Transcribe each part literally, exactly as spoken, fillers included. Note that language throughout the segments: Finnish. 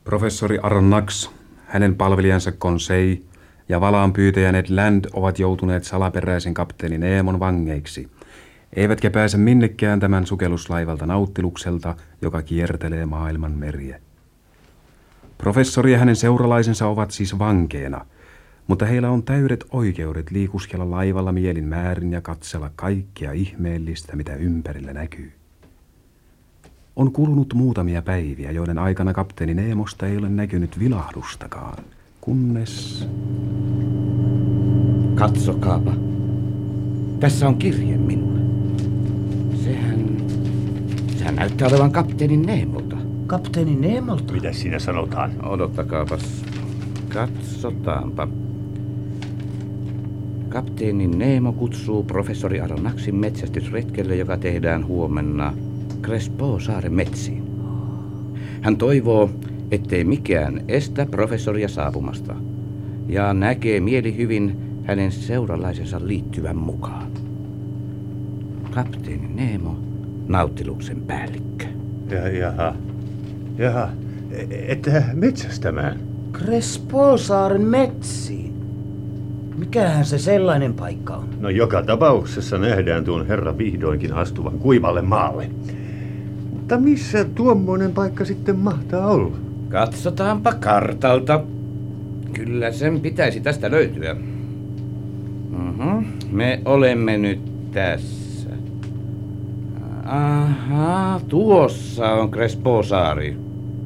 Professori Aronnax, hänen palvelijansa Conseil ja valaanpyytäjä Ned Land ovat joutuneet salaperäisen kapteeni Nemon vangeiksi, eivätkä pääse minnekään tämän sukelluslaivalta nauttilukselta, joka kiertelee maailman meriä. Professori ja hänen seuralaisensa ovat siis vankeena, mutta heillä on täydet oikeudet liikuskella laivalla mielin määrin ja katsella kaikkea ihmeellistä, mitä ympärillä näkyy. On kulunut muutamia päiviä, joiden aikana kapteeni Nemosta ei ole näkynyt vilahdustakaan, kunnes... Katsokaapa. Tässä on kirje minulle. Sehän... Sehän näyttää olevan kapteeni Nemolta. Kapteeni Nemolta? Mitä siinä sanotaan? Odottakaapas. Katsotaanpa. Kapteeni Nemo kutsuu professori Aronnaxin metsästysretkelle, joka tehdään huomenna Crespo-saaren metsiin. Hän toivoo, ettei mikään estä professoria saapumasta, ja näkee mielihyvin hänen seuralaisensa liittyvän mukaan. Kapteeni Nemo, nautiluksen päällikkö. Ja, jaha. Jaha. Että metsästämään. Crespo-saaren metsiin. Mikähän se sellainen paikka on? No joka tapauksessa nähdään tuon herra vihdoinkin astuvan kuivalle maalle. Mutta missä tuommoinen paikka sitten mahtaa olla? Katsotaanpa kartalta. Kyllä sen pitäisi tästä löytyä. Uh-huh. Me olemme nyt tässä. Aha, tuossa on Crespo-saari.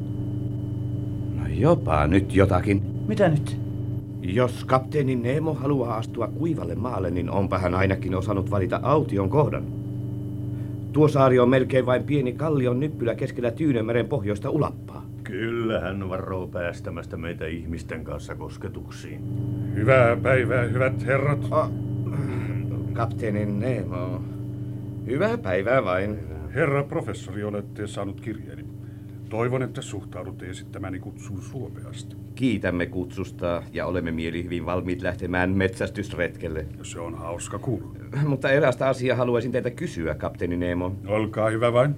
No jopa nyt jotakin. Mitä nyt? Jos kapteeni Nemo haluaa astua kuivalle maalle, niin onpa hän ainakin osannut valita aution kohdan. Tuo saari on melkein vain pieni kallion nyppylä keskellä Tyynemeren pohjoista ulappaa. Kyllä hän varoo päästämästä meitä ihmisten kanssa kosketuksiin. Hyvää päivää, hyvät herrat. Oh, kapteeni Nemo. Hyvää päivää vain. Herra professori, olette saanut kirjeeni. Toivon, että suhtaudutte esittämäni kutsuun suopeasti. Kiitämme kutsusta ja olemme mielihyvin valmiit lähtemään metsästysretkelle. Se on hauska kuulla. Mutta erästä asiaa haluaisin teiltä kysyä, kapteeni Nemo. Olkaa hyvä vain.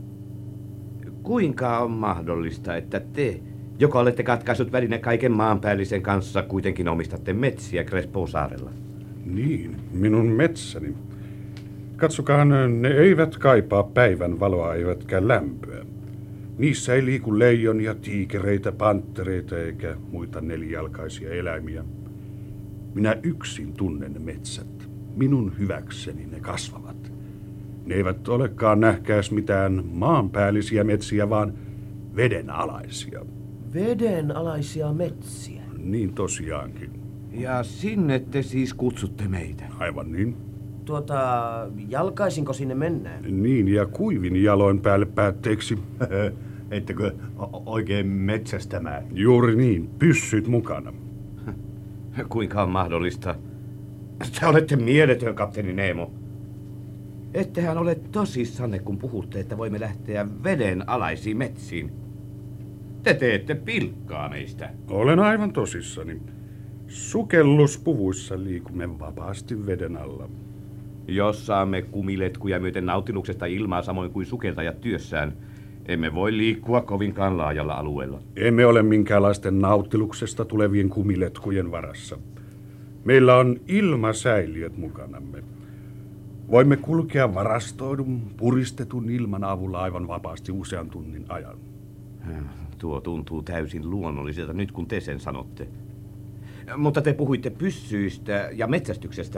Kuinka on mahdollista, että te, joka olette katkaissut väline kaiken maanpäällisen kanssa, kuitenkin omistatte metsiä Crespo-saarella? Niin, minun metsäni. Katsokaa, ne eivät kaipaa päivän valoa eivätkä lämpöä. Niissä ei liiku leijonia, tiikereitä, panttereita eikä muita nelijalkaisia eläimiä. Minä yksin tunnen ne metsät. Minun hyväkseni ne kasvavat. Ne eivät olekaan nähkääs mitään maanpäällisiä metsiä, vaan vedenalaisia. Vedenalaisia metsiä? Niin tosiaankin. Ja sinne te siis kutsutte meitä? Aivan niin. Tuota, jalkaisinko sinne mennään? Niin, ja kuivin jaloin päälle päätteeksi. Ettekö oikein metsästämään? Juuri niin, pyssyt mukana. Kuinka on mahdollista? Te olette mieletön, kapteeni Nemo. Ettehän ole tosissanne, kun puhutte, että voimme lähteä veden alaisiin metsiin. Te teette pilkkaa meistä. Olen aivan tosissani. Sukelluspuvuissa liikumme vapaasti veden alla. Jos saamme kumiletkuja myöten nautiluksesta ilmaa samoin kuin sukeltajat työssään, emme voi liikkua kovinkaan laajalla alueella. Emme ole minkäänlaisten nautiluksesta tulevien kumiletkujen varassa. Meillä on ilmasäiliöt mukanamme. Voimme kulkea varastoidun, puristetun ilman avulla aivan vapaasti usean tunnin ajan. Tuo tuntuu täysin luonnolliselta nyt, kun te sen sanotte. Mutta te puhuitte pyssyistä ja metsästyksestä.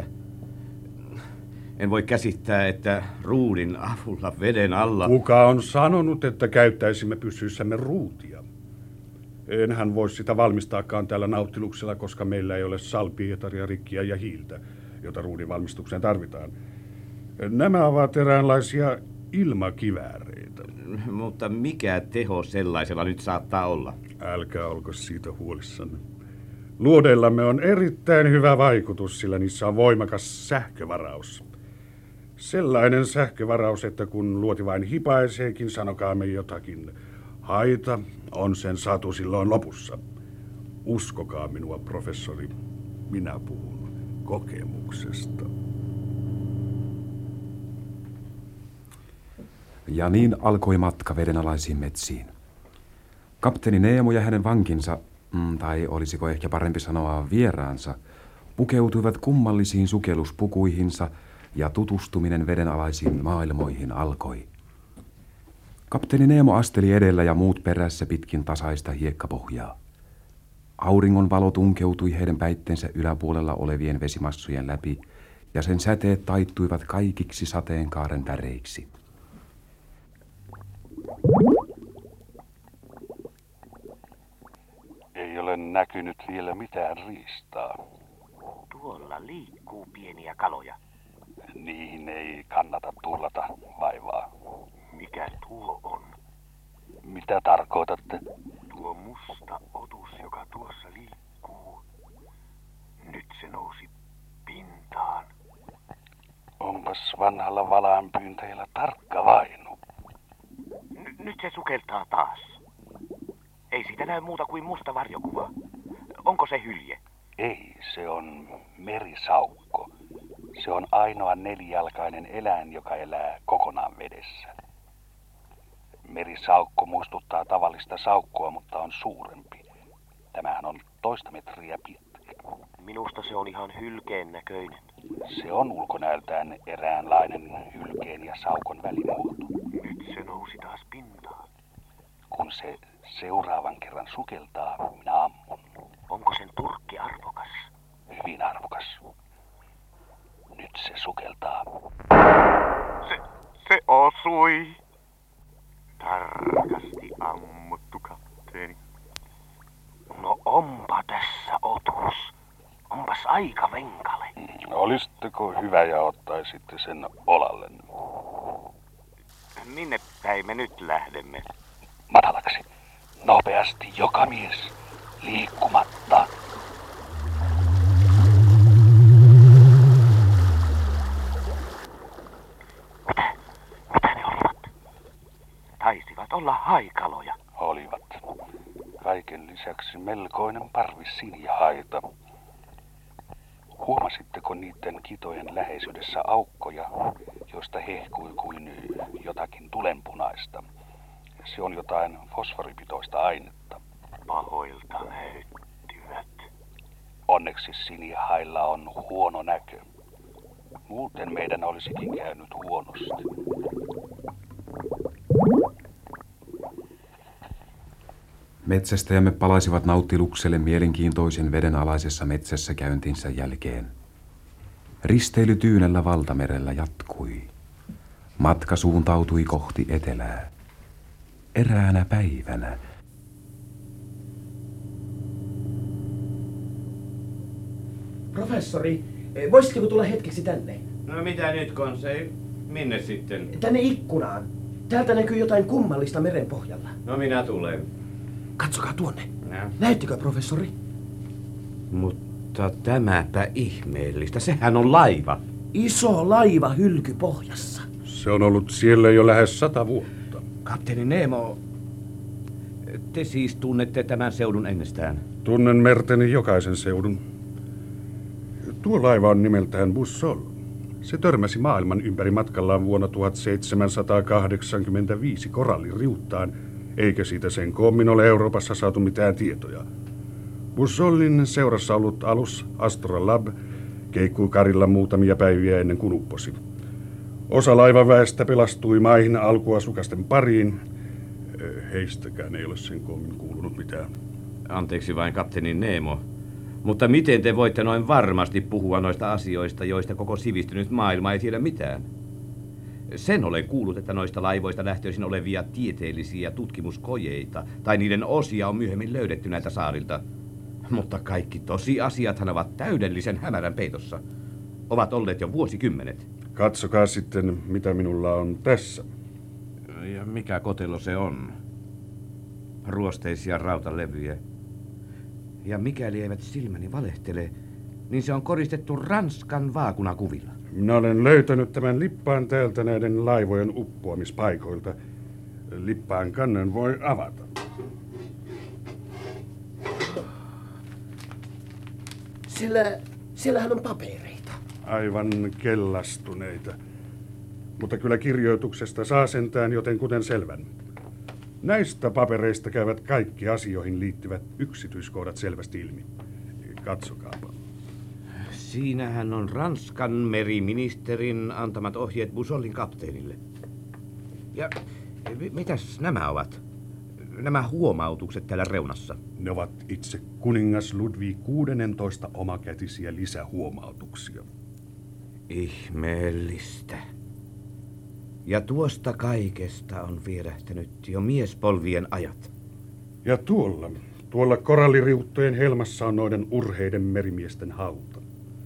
En voi käsittää, että ruudin avulla veden alla... Kuka on sanonut, että käyttäisimme pyssyissämme ruutia? Enhän voi sitä valmistaakaan täällä nauttiluksella, koska meillä ei ole salpietaria, rikkiä ja hiiltä, jota ruudin valmistukseen tarvitaan. Nämä ovat eräänlaisia ilmakivääreitä. Mutta mikä teho sellaisella nyt saattaa olla? Älkää olko siitä huolissanne. Luodeillamme on erittäin hyvä vaikutus, sillä niissä on voimakas sähkövaraus. Sellainen sähkövaraus, että kun luoti vain hipaiseekin, sanokaamme jotakin. Haita on sen satu silloin lopussa. Uskokaa minua, professori. Minä puhun kokemuksesta. Ja niin alkoi matka vedenalaisiin metsiin. Kapteeni Nemo ja hänen vankinsa, mm, tai olisiko ehkä parempi sanoa vieraansa, pukeutuivat kummallisiin sukelluspukuihinsa ja tutustuminen vedenalaisiin maailmoihin alkoi. Kapteeni Nemo asteli edellä ja muut perässä pitkin tasaista hiekkapohjaa. Auringon valo tunkeutui heidän päitteensä yläpuolella olevien vesimassujen läpi, ja sen säteet taittuivat kaikiksi sateenkaaren väreiksi. Ei ole näkynyt vielä mitään riistaa. Tuolla liikkuu pieniä kaloja. Niihin ei kannata tuhlata vaivaa. Mikä tuo on? Mitä tarkoitatte? Tuo musta otus, joka tuossa liikkuu. Nyt se nousi pintaan. Onpas vanhalla valaanpyynteillä tarkka vainu. N- nyt se sukeltaa taas. Ei siitä näy muuta kuin musta varjokuva. Onko se hylje? Ei, se on merisaukko. Se on ainoa nelijalkainen eläin, joka elää kokonaan vedessä. Merisaukko muistuttaa tavallista saukkoa, mutta on suurempi. Tämähän on toista metriä pitkä. Minusta se on ihan hylkeen näköinen. Se on ulkonäöltään eräänlainen hylkeen ja saukon välimuoto. Nyt se nousi taas pintaan. Kun se seuraavan kerran sukeltaa, minä ammun. Onko sen turkki arvokas? Hyvin arvokas. Nyt se sukeltaa. Se, se osui. Tarkasti ammuttu, kapteeni. No onpa tässä otus. Onpas aika venkale. Olisitteko hyvä ja ottaisitte sen olalle? Minne päin me nyt lähdemme? Matalaksi. Nopeasti joka mies. Liikkumatta. Mitä? Mitä ne olivat? Taisivat olla haikaloja. Olivat. Kaiken lisäksi melkoinen parvi sinihaita. Huomasitteko niiden kitojen läheisyydessä aukkoja, joista hehkui kuin jotakin tulenpunaista? Se on jotain fosforipitoista ainetta. Pahoilta näyttivät. Onneksi sinihailla on huono näkö. Muuten meidän olisikin käynyt huonosti. Metsästäjämme palasivat nauttilukselle mielenkiintoisen vedenalaisessa metsässä käyntinsä jälkeen. Risteily Tyynellä valtamerellä jatkui. Matka suuntautui kohti etelää. Eräänä päivänä Professori, voisitteko tulla hetkeksi tänne? No mitä nyt, Konsei? Minne sitten? Tänne ikkunaan. Täältä näkyy jotain kummallista meren pohjalla. No minä tulen. Katsokaa tuonne. No. Näettekö, professori? Mutta tämäpä ihmeellistä. Sehän on laiva. Iso laiva hylky pohjassa. Se on ollut siellä jo lähes sata vuotta. Kapteeni Nemo, te siis tunnette tämän seudun ennestään? Tunnen merten jokaisen seudun. Tuo laiva on nimeltään Bussol. Se törmäsi maailman ympäri matkallaan vuonna tuhatseitämänsataakahdeksankymmentäviisi koralliriuttaan, eikä siitä sen koommin ole Euroopassa saatu mitään tietoja. Bussolin seurassa ollut alus Astrolabe keikkui karilla muutamia päiviä ennen kuin upposi. Osa laivaväestä pelastui maihin alkuasukasten pariin. Heistäkään ei ole sen koommin kuulunut mitään. Anteeksi vain, kapteeni Nemo. Mutta miten te voitte noin varmasti puhua noista asioista, joista koko sivistynyt maailma ei tiedä mitään? Sen olen kuullut, että noista laivoista lähtöisin olevia tieteellisiä tutkimuskojeita tai niiden osia on myöhemmin löydetty näiltä saarilta. Mutta kaikki tosiasiathan ovat täydellisen hämärän peitossa. Ovat olleet jo vuosikymmenet. Katsokaa sitten, mitä minulla on tässä. Ja mikä kotelo se on? Ruosteisia rautalevyjä. Ja mikäli eivät silmäni valehtele, niin se on koristettu Ranskan vaakunakuvilla. Minä olen löytänyt tämän lippaan täältä näiden laivojen uppoamispaikoilta. Lippaan kannen voi avata. Siellä, siellähän on papereita. Aivan kellastuneita. Mutta kyllä kirjoituksesta saa sentään joten kuten selvän. Näistä papereista käyvät kaikki asioihin liittyvät yksityiskohdat selvästi ilmi. Katsokaapa. Siinähän on Ranskan meriministerin antamat ohjeet Busollin kapteenille. Ja m- mitäs nämä ovat? Nämä huomautukset täällä reunassa. Ne ovat itse kuningas Ludwig kuusitoista omakätisiä lisähuomautuksia. Ihmeellistä. Ja tuosta kaikesta on vierähtänyt jo miespolvien ajat. Ja tuolla, tuolla koralliriuttojen helmassa on noiden urheiden merimiesten hauta.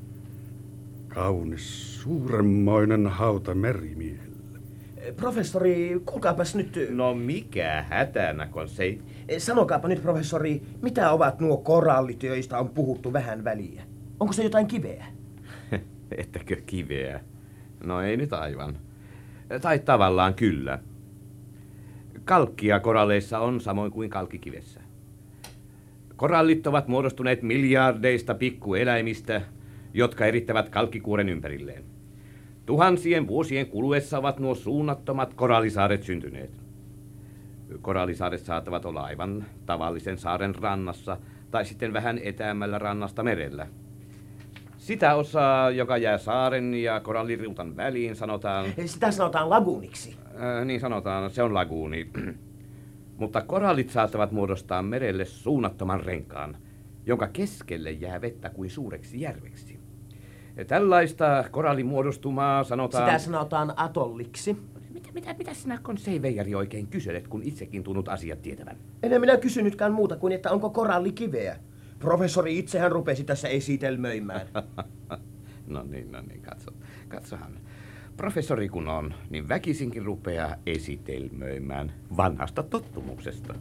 Kaunis, suuremmoinen hauta merimiehelle. Professori, kuulkaapas nyt... No mikä hätänä, Konsei? Sanokaapa nyt, professori, mitä ovat nuo korallit, joista on puhuttu vähän väliä? Onko se jotain kiveä? Ettäkö kiveä? No ei nyt aivan. Tai tavallaan kyllä. Kalkkia koralleissa on samoin kuin kalkkikivessä. Korallit ovat muodostuneet miljardeista pikkueläimistä, jotka erittävät kalkkikuoren ympärilleen. Tuhansien vuosien kuluessa ovat nuo suunnattomat korallisaaret syntyneet. Korallisaaret saattavat olla aivan tavallisen saaren rannassa tai sitten vähän etäämmällä rannasta merellä. Sitä osaa, joka jää saaren ja koralliriutan väliin, sanotaan... Sitä sanotaan laguuniksi. Äh, niin sanotaan, se on laguuni. Mutta korallit saattavat muodostaa merelle suunnattoman renkaan, jonka keskelle jää vettä kuin suureksi järveksi. Tällaista korallimuodostumaa sanotaan... Sitä sanotaan atolliksi. Mitä, mitä, mitä sinä, Konsei Veijari, oikein kyselet, kun itsekin tunnut asiat tietävän? En minä kysynytkään muuta kuin, että onko koralli kiveä. Professori itsehän rupesi tässä esitelmöimään. No niin, no niin, katso. Katsohan. Professori kun on, niin väkisinkin rupeaa esitelmöimään vanhasta tottumuksesta.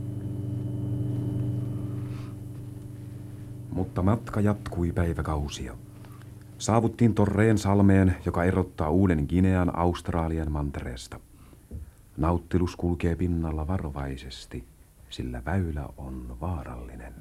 Mutta matka jatkui päiväkausia. Saavuttiin Torreen salmeen, joka erottaa Uuden Ginean Australian mantereesta. Nauttilus kulkee pinnalla varovaisesti, sillä väylä on vaarallinen.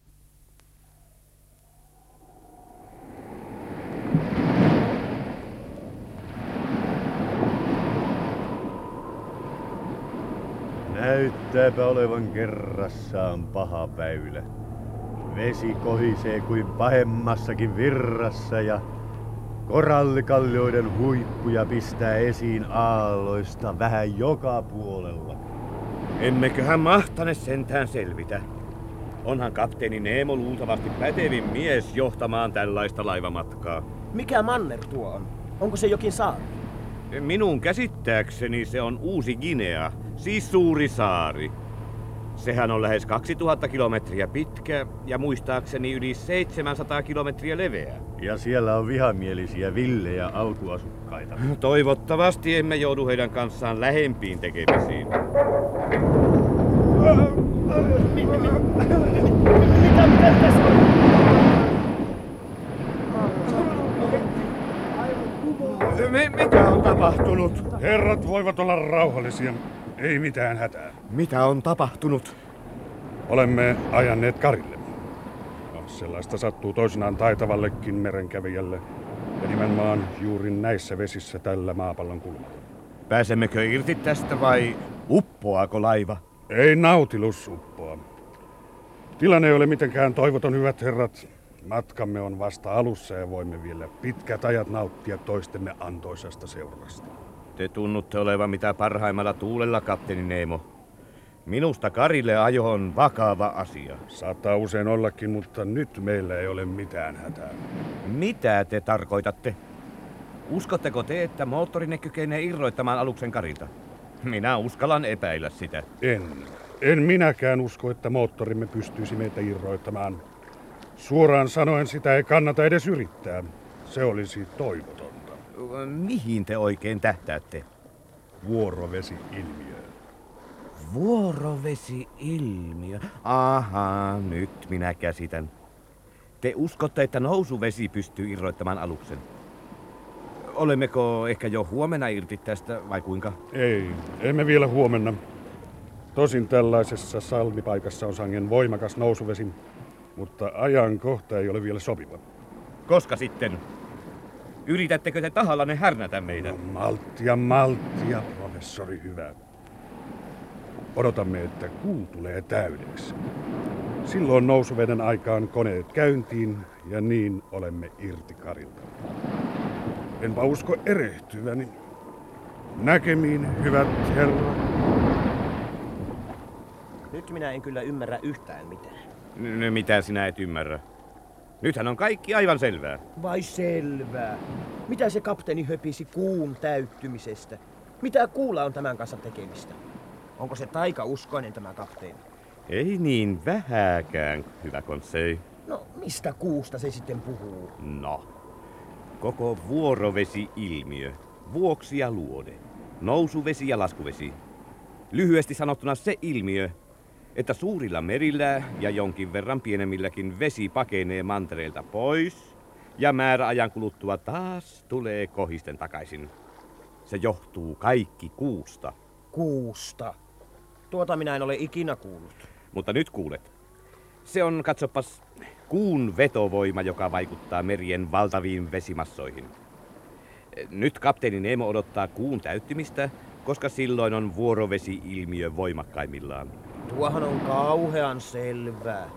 Näyttääpä olevan kerrassaan paha väylä. Vesi kohisee kuin pahemmassakin virrassa ja korallikallioiden huippuja pistää esiin aalloista vähän joka puolella. Emmeköhän mahtane sentään selvitä. Onhan kapteeni Nemo luultavasti pätevin mies johtamaan tällaista laivamatkaa. Mikä manner tuo on? Onko se jokin saari? Minun käsittääkseni se on Uusi Guinea, siis suuri saari. Sehän on lähes kaksituhatta kilometriä pitkä ja muistaakseni yli seitsemänsataa kilometriä leveä. Ja siellä on vihamielisiä villejä alkuasukkaita. Toivottavasti emme joudu heidän kanssaan lähempiin tekemisiin. Mitä, mitä tässä on? Me, mitä on tapahtunut? Herrat voivat olla rauhallisia. Ei mitään hätää. Mitä on tapahtunut? Olemme ajanneet karille. No, sellaista sattuu toisinaan taitavallekin merenkävijälle. Ja nimenomaan juuri näissä vesissä tällä maapallon kulmalla. Pääsemmekö irti tästä vai uppoaako laiva? Ei Nautilus uppoa. Tilanne ei ole mitenkään toivoton, hyvät herrat. Matkamme on vasta alussa ja voimme vielä pitkät ajat nauttia toistemme antoisasta seurasta. Te tunnutte olevan mitä parhaimmalla tuulella, kapteeni Nemo. Minusta karille ajo on vakava asia. Saattaa usein ollakin, mutta nyt meillä ei ole mitään hätää. Mitä te tarkoitatte? Uskotteko te, että moottorinne kykenee irroittamaan aluksen karilta? Minä uskallan epäillä sitä. En. En minäkään usko, että moottorimme pystyisi meitä irroittamaan. Suoraan sanoen sitä ei kannata edes yrittää. Se olisi toivotonta. Mihin te oikein tähtäätte? Vuorovesi-ilmiö. Vuorovesi-ilmiö? Aha, nyt minä käsitän. Te uskotte, että nousuvesi pystyy irroittamaan aluksen? Olemmeko ehkä jo huomenna irti tästä, vai kuinka? Ei, emme vielä huomenna. Tosin tällaisessa salmipaikassa on sangen voimakas nousuvesi, mutta ajankohta ei ole vielä sopiva. Koska sitten? Yritättekö te tahallanne härnätä meitä? No, malttia, malttia, professori hyvä. Odotamme, että kuu tulee täydeksi. Silloin nousuveden aikaan koneet käyntiin ja niin olemme irti karilta. Enpä usko erehtyväni. Näkemiin, hyvät herrat. Nyt minä en kyllä ymmärrä yhtään mitään. No mitä sinä et ymmärrä? Nythän on kaikki aivan selvää. Vai selvää? Mitä se kapteeni höpisi kuun täyttymisestä? Mitä kuulla on tämän kanssa tekemistä? Onko se taikauskoinen tämä kapteeni? Ei niin vähäkään, hyvä Conseil. No, mistä kuusta se sitten puhuu? No, koko vuorovesi-ilmiö, vuoksi ja luode, nousuvesi ja laskuvesi. Lyhyesti sanottuna se ilmiö, että suurilla merillä ja jonkin verran pienemmilläkin vesi pakenee mantereilta pois ja määräajan kuluttua taas tulee kohisten takaisin. Se johtuu kaikki kuusta. Kuusta. Tuota minä en ole ikinä kuullut. Mutta nyt kuulet. Se on, katsopas, kuun vetovoima, joka vaikuttaa merien valtaviin vesimassoihin. Nyt kapteeni Nemo odottaa kuun täyttymistä, koska silloin on vuorovesi-ilmiö voimakkaimmillaan. Tuohan on kauhean selvää.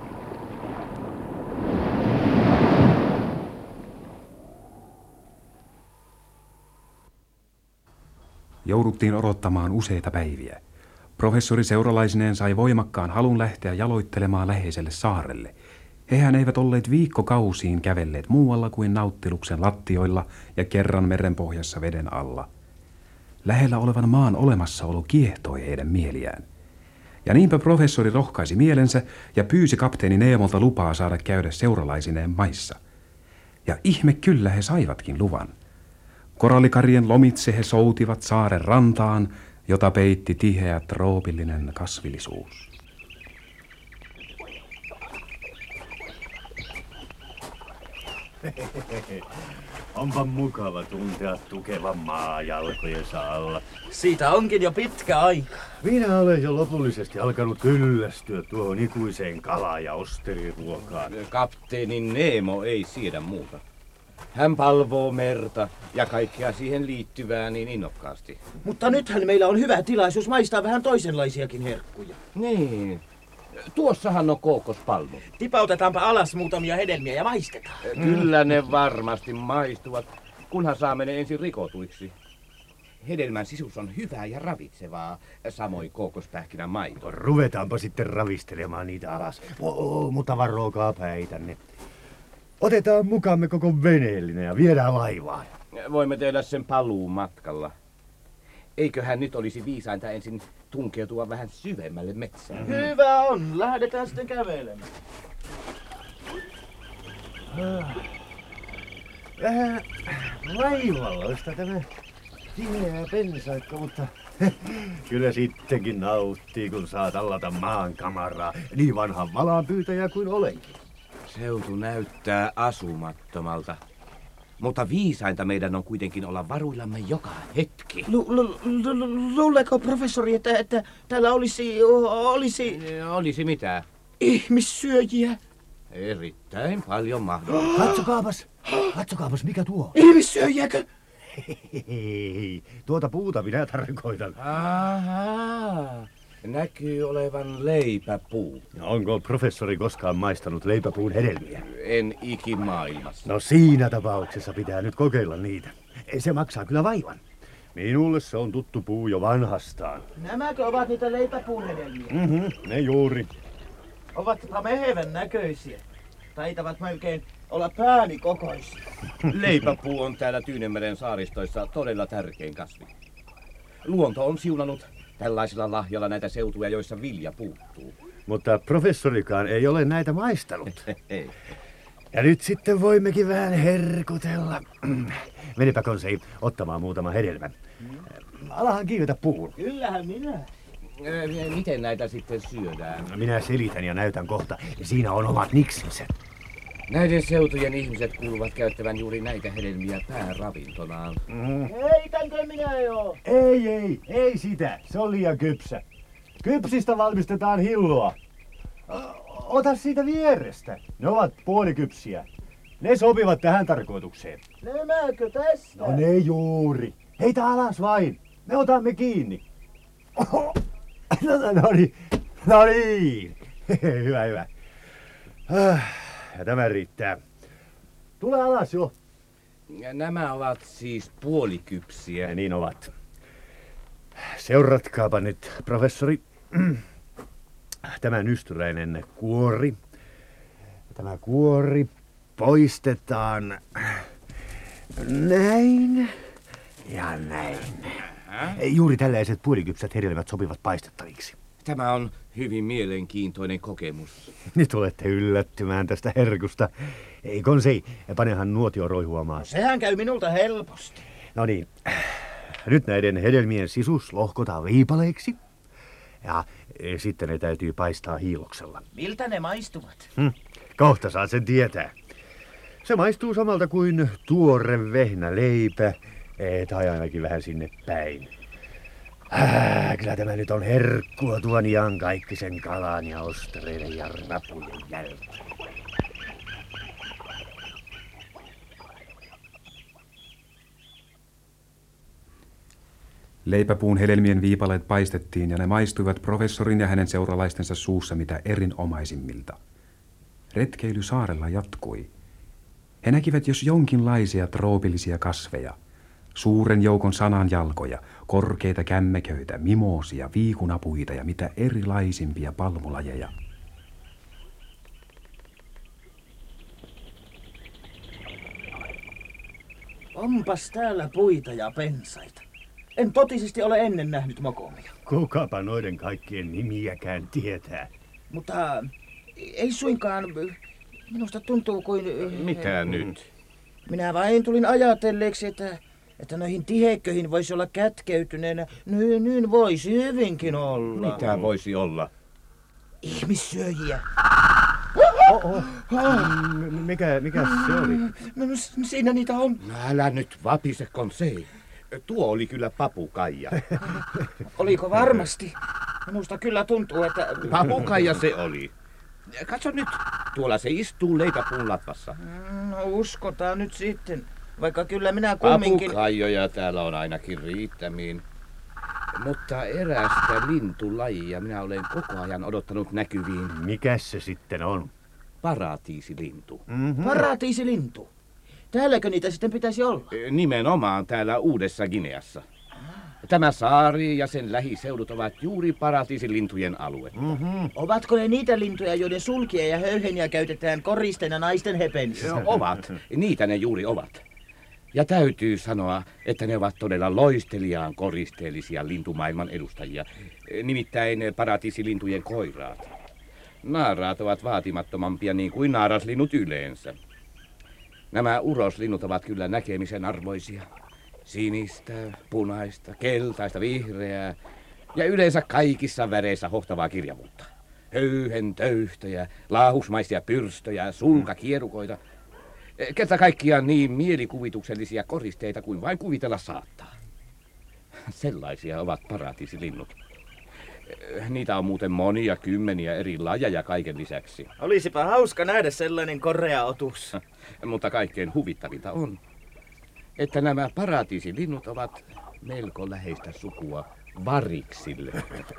Jouduttiin odottamaan useita päiviä. Professori seuralaisineen sai voimakkaan halun lähteä jaloittelemaan läheiselle saarelle. Hehän eivät olleet viikkokausiin kävelleet muualla kuin nauttiluksen lattioilla ja kerran merenpohjassa veden alla. Lähellä olevan maan olemassaolo kiehtoi heidän mieliään. Ja niinpä professori rohkaisi mielensä ja pyysi kapteeni Neemolta lupaa saada käydä seuralaisineen maissa. Ja ihme kyllä he saivatkin luvan. Korallikarien lomitse he soutivat saaren rantaan, jota peitti tiheä troopillinen kasvillisuus. Onpa mukava tuntea tukevan maa jalkojensa alla. Siitä onkin jo pitkä aika. Minä olen jo lopullisesti alkanut kyllästyä tuohon ikuiseen kala- ja osteriruokaan. Kapteeni Nemo ei siedä muuta. Hän palvoo merta ja kaikkea siihen liittyvää niin innokkaasti. Mutta nythän meillä on hyvä tilaisuus maistaa vähän toisenlaisiakin herkkuja. Niin. Tuossahan on kookospalmu. Tipautetaanpa alas muutamia hedelmiä ja maistetaan. Kyllä ne varmasti maistuvat, kunhan saamme ne ensin rikotuiksi. Hedelmän sisus on hyvää ja ravitsevaa, samoin kookospähkinän maito. Ruvetaanpa sitten ravistelemaan niitä alas. Oo, mutta varokaa päitänne. Otetaan mukamme koko veneellinen ja viedään laivaan. Voimme tehdä sen paluun matkalla. Eiköhän nyt olisi viisainta ensin tunkeutua vähän syvemmälle metsään. Hyvä on, lähdetään sitten kävelemään. Vähän vaivalloista tämä tiheä pensaikko, mutta kyllä sittenkin nauttii, kun saa tallata maan kamaraa. Niin vanhan valaanpyytäjä kuin olenkin. Seutu näyttää asumattomalta. Mutta viisainta meidän on kuitenkin olla varuillamme joka hetki. Lu, lu, lu, lu, luuleeko professori, että, että täällä olisi, olisi Olisi mitä? ihmissyöjiä? Erittäin paljon mahdollista. Katsokaapas, katsokaapas mikä tuo. Ihmissyöjiäkö? Hei, tuota puuta minä tarkoitan. Ahaa, näkyy olevan leipäpuu. Onko professori koskaan maistanut leipäpuun hedelmiä? En ikimaailmassa. No siinä tapauksessa pitää nyt kokeilla niitä. Se maksaa kyllä vaivan. Minulle se on tuttu puu jo vanhastaan. Nämäkö ovat niitä leipäpuun hedelmiä? Mhm, ne juuri. Ovatpa mehevän näköisiä. Taitavat melkein olla pääni kokoisia. Leipäpuu on täällä Tyynemeren saaristoissa todella tärkein kasvi. Luonto on siunannut tällaisilla lahjalla näitä seutuja, joissa vilja puuttuu. Mutta professorikaan ei ole näitä maistanut. Ei. Ja nyt sitten voimmekin vähän herkutella. Menipä Conseil ottamaan muutama hedelmän. Alahan kiivetä puun. Kyllähän minä. Miten näitä sitten syödään? Minä selitän ja näytän kohta. Siinä on omat niksinsä. Näiden seutujen ihmiset kuuluvat käyttävän juuri näitä hedelmiä pääravintonaan. Mm. Heitänkö minä jo? Ei, ei, ei sitä. Se on liian kypsä. Kypsistä valmistetaan hilloa. Ota siitä vierestä. Ne ovat puolikypsiä. Ne sopivat tähän tarkoitukseen. Nämäkö tästä? No ne juuri. Heitä alas vain. Me otamme kiinni. Oho. No, no, no niin. No niin. Hyvä, hyvä. Ah, ja tämä riittää. Tule alas jo. Nämä ovat siis puolikypsiä. Ja niin ovat. Seuratkaapa nyt, professori. Tämä nystyräinen kuori. Tämä kuori poistetaan näin ja näin. Hä? Juuri tällaiset puolikypsät hedelmät sopivat paistettaviksi. Tämä on hyvin mielenkiintoinen kokemus. Nyt olette yllättymään tästä herkusta. Ei konsei, panehan nuotio roihuamaan. Sehän käy minulta helposti. No niin, nyt näiden hedelmien sisus lohkotaan viipaleiksi. Ja e, sitten ne täytyy paistaa hiiloksella. Miltä ne maistuvat? Hm, kohta saat sen tietää. Se maistuu samalta kuin tuore vehnäleipä, e, tai ainakin vähän sinne päin. Ah, kyllä tämä nyt on herkkua tuon iankaikkisen kalan ja ostreiden ja rapujen jälkeen. Leipäpuun hedelmien viipaleet paistettiin ja ne maistuivat professorin ja hänen seuralaistensa suussa mitä erinomaisimmilta. Retkeily saarella jatkui. He näkivät jos jonkinlaisia troopillisia kasveja, suuren joukon sananjalkoja, korkeita kämmeköitä, mimoosia, viikunapuita ja mitä erilaisimpia palmulajeja. Onpas täällä puita ja pensaita. En totisesti ole ennen nähnyt mokomia. Kukapa noiden kaikkien nimiäkään tietää. Mutta ei suinkaan. Minusta tuntuu kuin... Mitä nyt? Minä vain tulin ajatelleeksi, että, että noihin tiheikköihin voisi olla kätkeytyneenä. Niin, niin voisi hyvinkin olla. Mitä voisi olla? Ihmissyöjiä. Oho. M- mikä, mikä se oli? No, siinä niitä on. No älä nyt vapise, konsei. Tuo oli kyllä papukaija. Oliko varmasti? Minusta kyllä tuntuu, että... Papukaija se oli. Katso nyt, tuolla se istuu leipäpuun latvassa. No uskotaan nyt sitten, vaikka kyllä minä kumminkin... Papukaijoja täällä on ainakin riittämiin. Mutta erästä lintulajia minä olen koko ajan odottanut näkyviin. Mikäs se sitten on? Paratiisilintu. Mm-hmm. Paratiisilintu. Täälläkö niitä sitten pitäisi olla? Nimenomaan täällä Uudessa Gineassa. Tämä saari ja sen lähiseudut ovat juuri paratiisilintujen aluetta. Mm-hmm. Ovatko ne niitä lintuja, joiden sulkia ja höyheniä käytetään koristeena naisten hepenissä? Ovat. Niitä ne juuri ovat. Ja täytyy sanoa, että ne ovat todella loisteliaan koristeellisia lintumaailman edustajia. Nimittäin paratiisilintujen koiraat. Naaraat ovat vaatimattomampia niin kuin naaraslinnut yleensä. Nämä uroslinnut ovat kyllä näkemisen arvoisia. Sinistä, punaista, keltaista, vihreää ja yleensä kaikissa väreissä hohtavaa kirjavuutta. Höyhen töyhtöjä, laahusmaisia pyrstöjä, sulkakierukoita. Kerta kaikkiaan niin mielikuvituksellisia koristeita kuin vain kuvitella saattaa. Sellaisia ovat paratiisilinnut. Niitä on muuten monia kymmeniä eri lajeja kaiken lisäksi. Olisipa hauska nähdä sellainen korea otus. Mutta kaikkein huvittavinta on, että nämä paratiisilinnut ovat melko läheistä sukua variksille.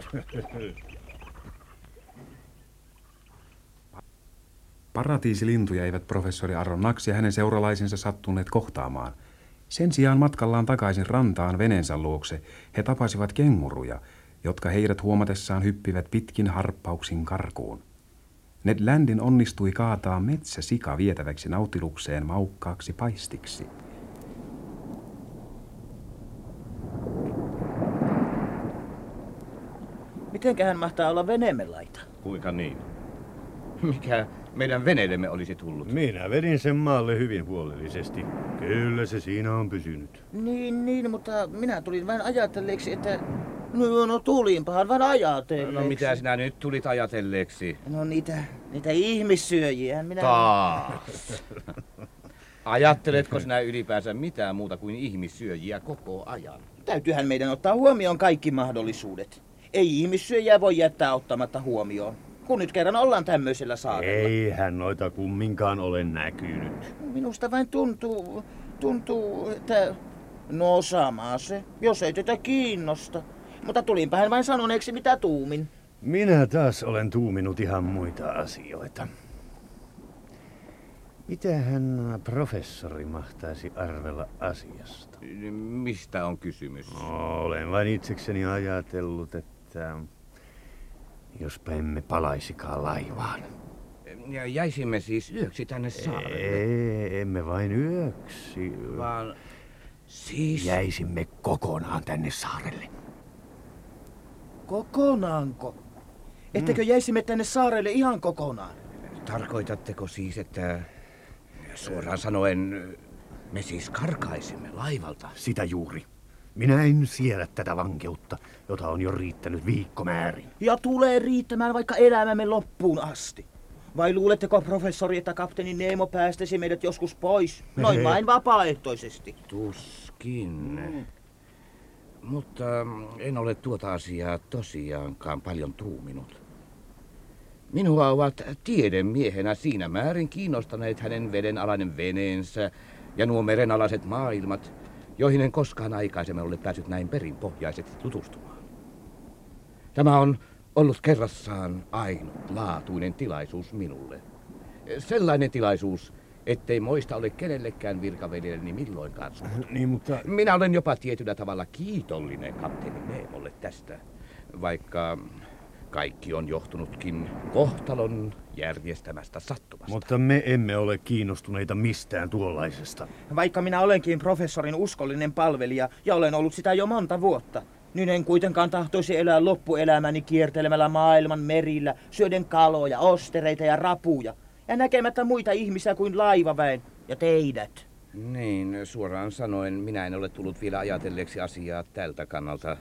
Paratiisilintuja eivät professori Aronnax ja hänen seuralaisensa sattuneet kohtaamaan. Sen sijaan matkallaan takaisin rantaan veneensä luokse he tapasivat kenguruja, jotka heidät huomatessaan hyppivät pitkin harppauksin karkuun. Ned Landin onnistui kaataa metsäsika vietäväksi nautilukseen maukkaaksi paistiksi. Mitenköhän mahtaa olla veneemme laita? Kuinka niin? Mikä meidän veneellemme olisi tullut? Minä vedin sen maalle hyvin huolellisesti. Kyllä se siinä on pysynyt. Niin, niin, mutta minä tulin vain ajatelleeksi, että... No, no tulinpahan vain ajatelleeksi. No mitä sinä nyt tulit ajatelleeksi? No niitä, niitä ihmissyöjiä minä... Taas. Ajatteletko sinä ylipäänsä mitään muuta kuin ihmissyöjiä koko ajan? Täytyyhän meidän ottaa huomioon kaikki mahdollisuudet. Ei ihmissyöjiä voi jättää ottamatta huomioon, kun nyt kerran ollaan tämmöisellä saarella. Eihän noita kumminkaan ole näkynyt. Minusta vain tuntuu, tuntuu, että... No sama se, jos ei tätä kiinnosta. Mutta tulinpä hän vain sanoneeksi mitä tuumin. Minä taas olen tuuminut ihan muita asioita. Mitähän professori mahtaisi arvella asiasta? Mistä on kysymys? No, olen vain itsekseni ajatellut, että jospa emme palaisikaan laivaan. Ja jäisimme siis yöksi tänne saarelle. Ei, emme vain yöksi. Vaan siis... Jäisimme kokonaan tänne saarelle. Kokonaanko? Ettekö jäisimme tänne saarelle ihan kokonaan? Tarkoitatteko siis, että suoraan sanoen me siis karkaisimme laivalta? Sitä juuri. Minä en siedä tätä vankeutta, jota on jo riittänyt viikkomäärin. Ja tulee riittämään vaikka elämämme loppuun asti. Vai luuletteko, professori, että kapteeni Nemo päästäisi meidät joskus pois? Noin vain vapaaehtoisesti. Tuskin. Mm. Mutta en ole tuota asiaa tosiaankaan paljon tuuminut. Minua ovat tiedemiehenä siinä määrin kiinnostaneet hänen vedenalainen veneensä ja nuo merenalaiset maailmat, joihin en koskaan aikaisemmin ole päässyt näin perinpohjaisesti tutustumaan. Tämä on ollut kerrassaan ainutlaatuinen tilaisuus minulle. Sellainen tilaisuus, ettei moista ole kenellekään virkaveljelleni milloinkaan suhtunut. Niin, mutta... Minä olen jopa tietyllä tavalla kiitollinen kapteeni Nemolle tästä, vaikka kaikki on johtunutkin kohtalon järjestämästä sattumasta. Mutta me emme ole kiinnostuneita mistään tuollaisesta. Vaikka minä olenkin professorin uskollinen palvelija ja olen ollut sitä jo monta vuotta, niin en kuitenkaan tahtoisi elää loppuelämäni kiertelemällä maailman merillä, syöden kaloja, ostereita ja rapuja, ja näkemättä muita ihmisiä kuin laivaväen ja teidät. Niin, suoraan sanoen minä en ole tullut vielä ajatelleeksi asiaa tältä kannalta.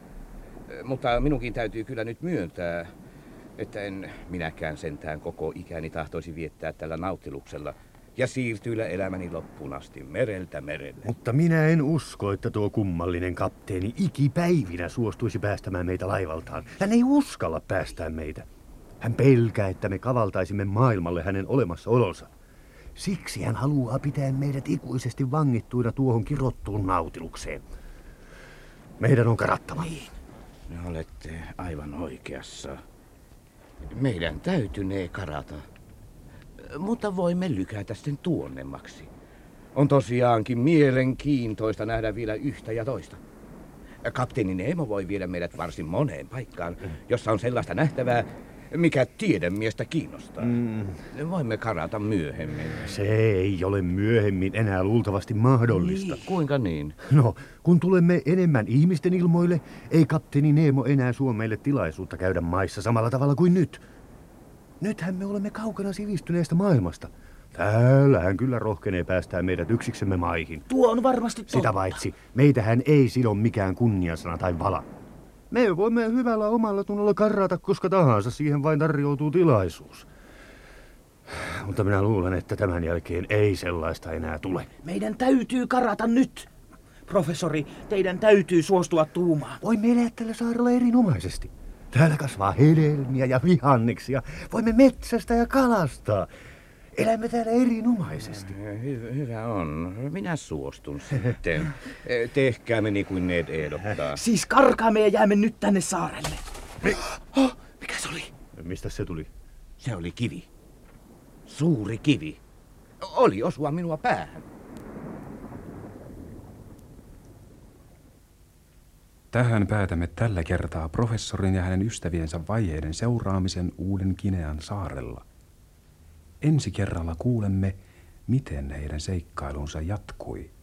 Mutta minunkin täytyy kyllä nyt myöntää, että en minäkään sentään koko ikäni tahtoisi viettää tällä nauttiluksella ja siirtyillä elämäni loppuun asti mereltä merelle. Mutta minä en usko, että tuo kummallinen kapteeni ikipäivinä suostuisi päästämään meitä laivaltaan. Hän ei uskalla päästää meitä. Hän pelkää, että me kavaltaisimme maailmalle hänen olemassaolonsa. Siksi hän haluaa pitää meidät ikuisesti vangittuina tuohon kirottuun nautilukseen. Meidän on karattava. Niin. Ne olette aivan oikeassa. Meidän täytynee karata. Mutta voimme lykätä sen tuonnemmaksi. On tosiaankin mielenkiintoista nähdä vielä yhtä ja toista. Kapteeni Nemo voi viedä meidät varsin moneen paikkaan, jossa on sellaista nähtävää, mikä tiedemiestä kiinnostaa. Mm. Voimme karata myöhemmin. Se ei ole myöhemmin enää luultavasti mahdollista. Niin, kuinka niin? No, kun tulemme enemmän ihmisten ilmoille, ei kapteeni Nemo enää suo meille tilaisuutta käydä maissa samalla tavalla kuin nyt. Nythän me olemme kaukana sivistyneestä maailmasta. Täällä hän kyllä rohkenee päästää meidät yksiksemme maihin. Tuo on varmasti totta. Sitä paitsi, meitähän ei sido mikään kunniasana tai vala. Me voimme hyvällä omalla tunnolla karrata koska tahansa, siihen vain tarjoutuu tilaisuus. Mutta minä luulen, että tämän jälkeen ei sellaista enää tule. Meidän täytyy karata nyt. Professori, teidän täytyy suostua tuumaan. Voimme elää tällä saarella erinomaisesti. Täällä kasvaa hedelmiä ja vihanneksia. Voimme metsästä ja kalastaa. Elämme täällä erinomaisesti. Hy- hyvä on. Minä suostun sitten. Tehkäämme niin kuin Ned ehdottaa. Siis karkaamme ja jäämme nyt tänne saarelle. Me... Oh, mikä se oli? Mistä se tuli? Se oli kivi. Suuri kivi. Oli osua minua päähän. Tähän päätämme tällä kertaa professorin ja hänen ystäviensä vaiheiden seuraamisen Uuden Kinean saarella. Ensi kerralla kuulemme, miten heidän seikkailunsa jatkui.